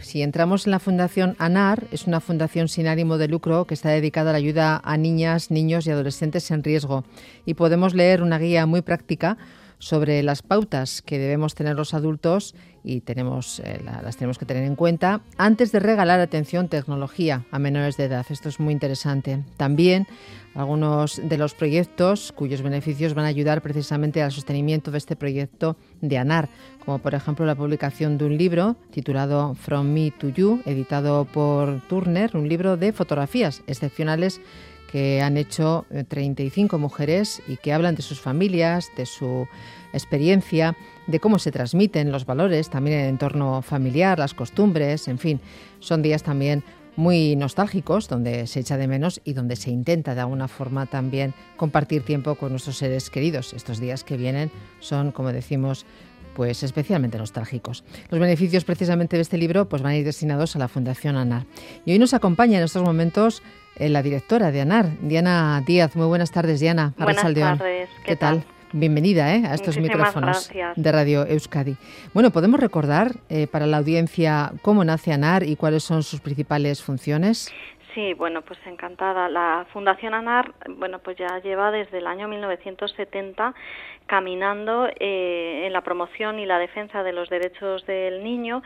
Si entramos en la Fundación ANAR, es una fundación sin ánimo de lucro que está dedicada a la ayuda a niñas, niños y adolescentes en riesgo. Y podemos leer una guía muy práctica sobre las pautas que debemos tener los adultos y las tenemos que tener en cuenta antes de regalar tecnología a menores de edad. Esto es muy interesante. También algunos de los proyectos cuyos beneficios van a ayudar precisamente al sostenimiento de este proyecto de ANAR, como por ejemplo la publicación de un libro titulado From Me to You, editado por Turner, un libro de fotografías excepcionales que han hecho 35 mujeres y que hablan de sus familias, de su experiencia, de cómo se transmiten los valores, también el entorno familiar, las costumbres, en fin. Son días también muy nostálgicos, donde se echa de menos y donde se intenta de alguna forma también compartir tiempo con nuestros seres queridos. Estos días que vienen son, como decimos, pues especialmente nostálgicos. Los beneficios precisamente de este libro pues van a ir destinados a la Fundación ANAR. Y hoy nos acompaña en estos momentos la directora de ANAR, Diana Díaz. Muy buenas tardes, Diana. Buenas tardes. ¿Qué tal? Bienvenida a estos micrófonos de Radio Euskadi. Bueno, ¿podemos recordar para la audiencia cómo nace ANAR y cuáles son sus principales funciones? Sí, bueno, pues encantada. La Fundación ANAR, pues ya lleva desde el año 1970 caminando en la promoción y la defensa de los derechos del niño,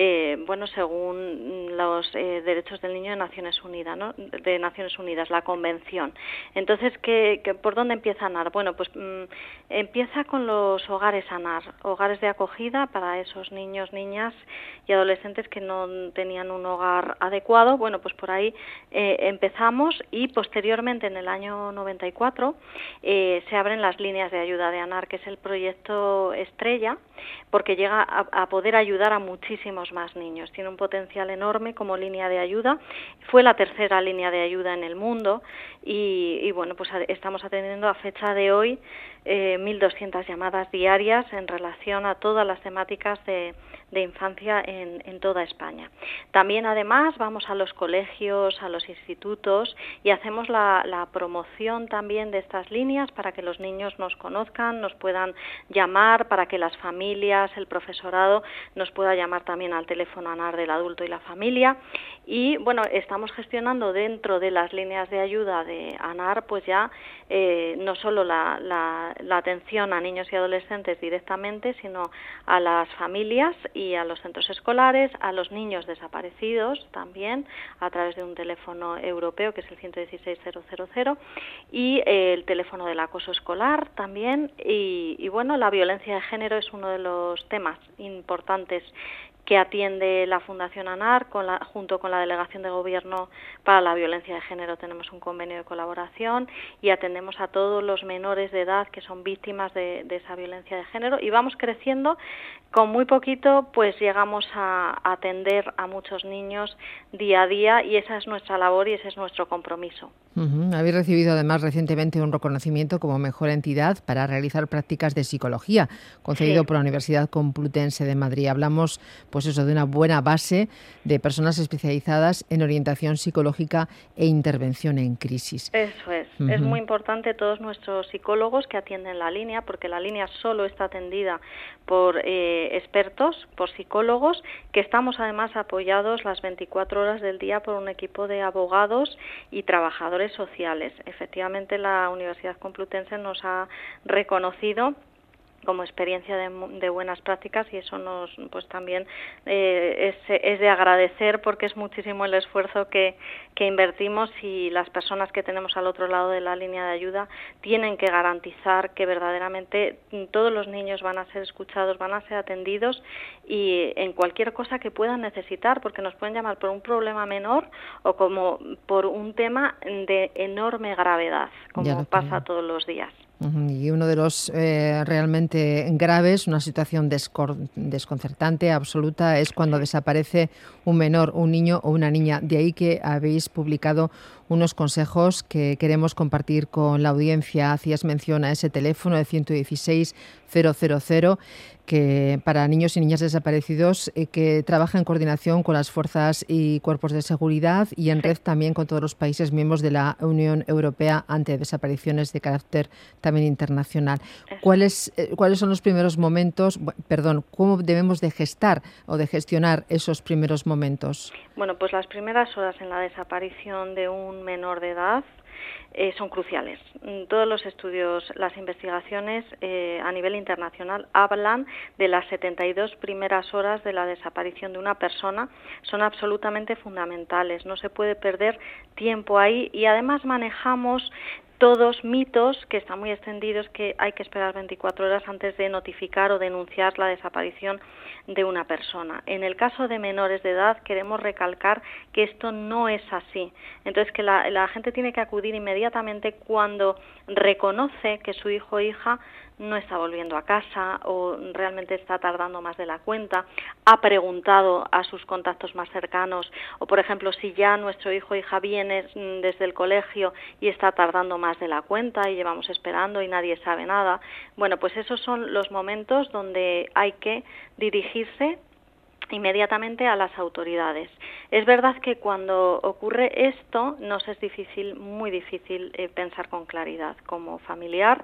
según los derechos del niño de Naciones Unidas, ¿no? De Naciones Unidas, la Convención. Entonces, ¿por dónde empieza ANAR? Bueno, pues empieza con los hogares ANAR, hogares de acogida para esos niños, niñas y adolescentes que no tenían un hogar adecuado. Bueno, pues por ahí empezamos y posteriormente en el año 94 se abren las líneas de ayuda de ANAR, que es el proyecto estrella, porque llega a poder ayudar a muchísimos más niños. Tiene un potencial enorme como línea de ayuda. Fue la tercera línea de ayuda en el mundo y pues estamos atendiendo a fecha de hoy 1.200 llamadas diarias en relación a todas las temáticas de infancia en toda España. También, además, vamos a los colegios, a los institutos y hacemos la promoción también de estas líneas para que los niños nos conozcan, nos puedan llamar, para que las familias, el profesorado nos pueda llamar también al teléfono ANAR del adulto y la familia. Y, estamos gestionando dentro de las líneas de ayuda de ANAR, pues ya no solo la atención a niños y adolescentes directamente, sino a las familias y a los centros escolares, a los niños desaparecidos también, a través de un teléfono europeo que es el 116 000 y el teléfono del acoso escolar también. Y la violencia de género es uno de los temas importantes que atiende la Fundación ANAR junto con la Delegación de Gobierno para la Violencia de Género. Tenemos un convenio de colaboración y atendemos a todos los menores de edad que son víctimas de esa violencia de género y vamos creciendo. Con muy poquito pues llegamos a atender a muchos niños día a día y esa es nuestra labor y ese es nuestro compromiso. Habéis recibido además recientemente un reconocimiento como mejor entidad para realizar prácticas de psicología, concedido por la Universidad Complutense de Madrid. Hablamos de una buena base de personas especializadas en orientación psicológica e intervención en crisis. Eso es. Es muy importante todos nuestros psicólogos que atienden la línea, porque la línea solo está atendida por expertos, por psicólogos, que estamos además apoyados las 24 horas del día por un equipo de abogados y trabajadores sociales. Efectivamente, la Universidad Complutense nos ha reconocido como experiencia de buenas prácticas y eso nos también es de agradecer porque es muchísimo el esfuerzo que invertimos y las personas que tenemos al otro lado de la línea de ayuda tienen que garantizar que verdaderamente todos los niños van a ser escuchados, van a ser atendidos y en cualquier cosa que puedan necesitar, porque nos pueden llamar por un problema menor o como por un tema de enorme gravedad, como pasa todos los días. Y uno de los realmente graves, una situación desconcertante, absoluta, es cuando desaparece un menor, un niño o una niña. De ahí que habéis publicado unos consejos que queremos compartir con la audiencia. Hacías mención a ese teléfono de 116 000, que para niños y niñas desaparecidos, que trabaja en coordinación con las fuerzas y cuerpos de seguridad y en red también con todos los países miembros de la Unión Europea ante desapariciones de carácter también internacional. ¿Cuáles son los primeros momentos, cómo debemos de gestar o de gestionar esos primeros momentos? Bueno, pues las primeras horas en la desaparición de un menor de edad son cruciales. Todos los estudios, las investigaciones a nivel internacional hablan de las 72 primeras horas de la desaparición de una persona, son absolutamente fundamentales, no se puede perder tiempo ahí y además manejamos todos mitos que están muy extendidos, que hay que esperar 24 horas antes de notificar o denunciar la desaparición de una persona. En el caso de menores de edad queremos recalcar que esto no es así. Entonces que la gente tiene que acudir inmediatamente cuando reconoce que su hijo o hija no está volviendo a casa o realmente está tardando más de la cuenta, ha preguntado a sus contactos más cercanos o, por ejemplo, si ya nuestro hijo o hija viene desde el colegio y está tardando más de la cuenta y llevamos esperando y nadie sabe nada. Bueno, pues esos son los momentos donde hay que dirigirse inmediatamente a las autoridades. Es verdad que cuando ocurre esto nos es difícil, muy difícil pensar con claridad. Como familiar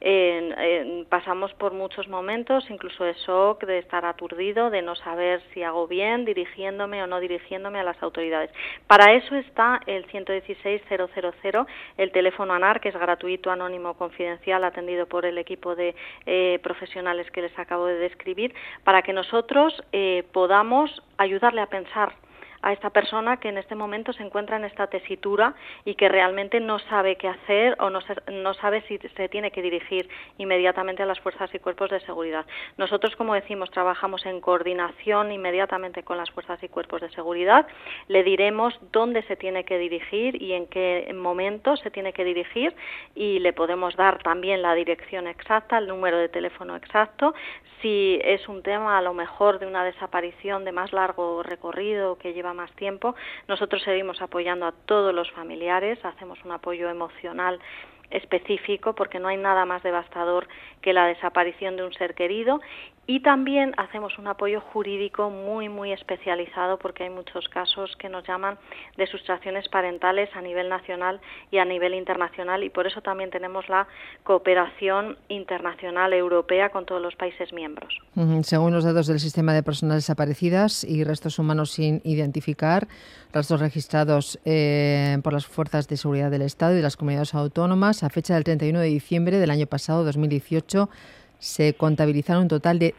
pasamos por muchos momentos, incluso de shock, de estar aturdido, de no saber si hago bien dirigiéndome o no dirigiéndome a las autoridades. Para eso está el 116 000, el teléfono ANAR, que es gratuito, anónimo, confidencial, atendido por el equipo de profesionales que les acabo de describir, para que nosotros podamos ayudarle a pensar a esta persona que en este momento se encuentra en esta tesitura y que realmente no sabe qué hacer o no sabe si se tiene que dirigir inmediatamente a las fuerzas y cuerpos de seguridad. Nosotros, como decimos, trabajamos en coordinación inmediatamente con las fuerzas y cuerpos de seguridad. Le diremos dónde se tiene que dirigir y en qué momento se tiene que dirigir y le podemos dar también la dirección exacta, el número de teléfono exacto. Si es un tema a lo mejor de una desaparición de más largo recorrido que lleva más tiempo, nosotros seguimos apoyando a todos los familiares, hacemos un apoyo emocional específico porque no hay nada más devastador que la desaparición de un ser querido y también hacemos un apoyo jurídico muy muy especializado porque hay muchos casos que nos llaman de sustracciones parentales a nivel nacional y a nivel internacional y por eso también tenemos la cooperación internacional europea con todos los países miembros. Según los datos del Sistema de Personas Desaparecidas y Restos Humanos sin Identificar, rastros registrados por las Fuerzas de Seguridad del Estado y de las comunidades autónomas, a fecha del 31 de diciembre del año pasado, 2018, se contabilizaron un total de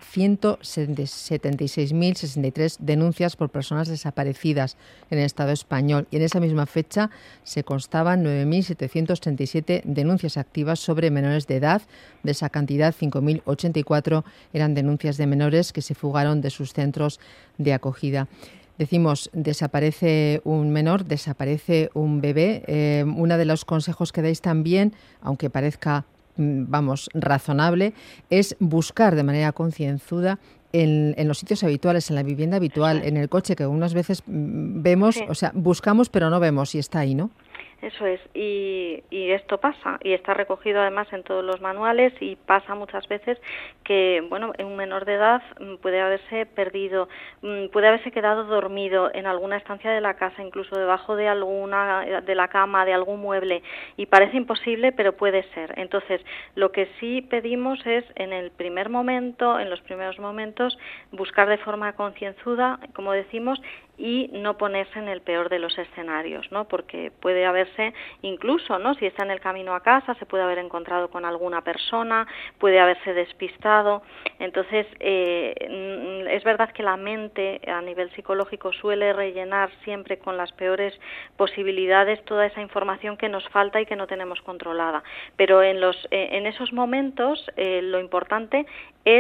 176.063 denuncias por personas desaparecidas en el Estado español y en esa misma fecha se constaban 9.737 denuncias activas sobre menores de edad. De esa cantidad, 5.084 eran denuncias de menores que se fugaron de sus centros de acogida. Decimos, desaparece un menor, desaparece un bebé. Uno de los consejos que dais también, aunque parezca razonable, es buscar de manera concienzuda en los sitios habituales, en la vivienda habitual, en el coche, que unas veces vemos, o sea, buscamos pero no vemos y está ahí, ¿no? Eso es, y esto pasa, y está recogido además en todos los manuales, y pasa muchas veces que, bueno, un menor de edad puede haberse perdido, puede haberse quedado dormido en alguna estancia de la casa, incluso debajo de la cama, de algún mueble, y parece imposible, pero puede ser. Entonces, lo que sí pedimos es, en los primeros momentos, buscar de forma concienzuda, como decimos, y no ponerse en el peor de los escenarios, ¿no? Porque puede haberse, incluso, ¿no?, si está en el camino a casa, se puede haber encontrado con alguna persona, puede haberse despistado. Entonces, es verdad que la mente a nivel psicológico suele rellenar siempre con las peores posibilidades toda esa información que nos falta y que no tenemos controlada. Pero en esos momentos lo importante es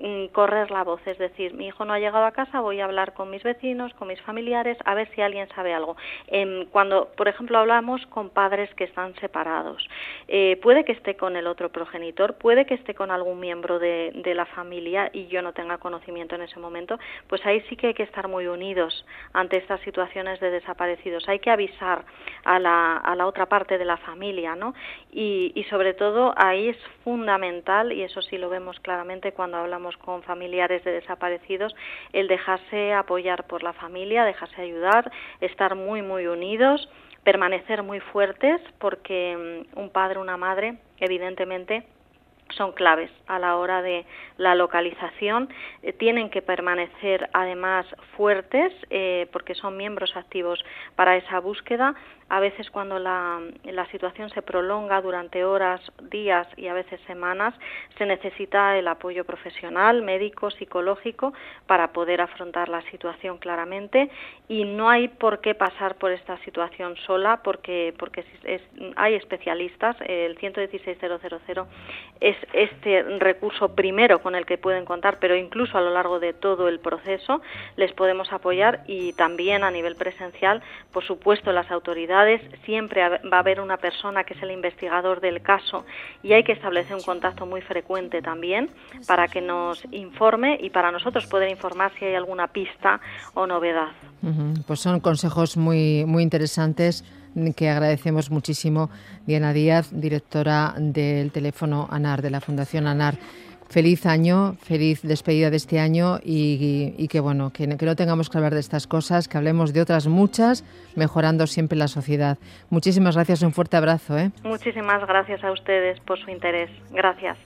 correr la voz, es decir, mi hijo no ha llegado a casa, voy a hablar con mis vecinos, con mis familiares, a ver si alguien sabe algo. Cuando, por ejemplo, hablamos con padres que están separados, puede que esté con el otro progenitor, puede que esté con algún miembro de la familia y yo no tenga conocimiento en ese momento, pues ahí sí que hay que estar muy unidos ante estas situaciones de desaparecidos. Hay que avisar a la otra parte de la familia, ¿no? Y sobre todo ahí es fundamental, y eso sí lo vemos claramente cuando hablamos con familiares de desaparecidos, el dejarse apoyar por la familia, dejarse ayudar, estar muy, muy unidos, permanecer muy fuertes, porque un padre, una madre, evidentemente, son claves a la hora de la localización. Tienen que permanecer además fuertes porque son miembros activos para esa búsqueda. A veces cuando la situación se prolonga durante horas, días y a veces semanas, se necesita el apoyo profesional, médico, psicológico, para poder afrontar la situación claramente, y no hay por qué pasar por esta situación sola porque hay especialistas. El 116 000 es este recurso primero con el que pueden contar, pero incluso a lo largo de todo el proceso les podemos apoyar, y también a nivel presencial, por supuesto, las autoridades. Siempre va a haber una persona que es el investigador del caso y hay que establecer un contacto muy frecuente también para que nos informe y para nosotros poder informar si hay alguna pista o novedad. Pues son consejos muy, muy interesantes que agradecemos muchísimo. Diana Díaz, directora del teléfono ANAR, de la Fundación ANAR. Feliz año, feliz despedida de este año y que bueno, que no tengamos que hablar de estas cosas, que hablemos de otras muchas, mejorando siempre la sociedad. Muchísimas gracias, un fuerte abrazo. Muchísimas gracias a ustedes por su interés. Gracias.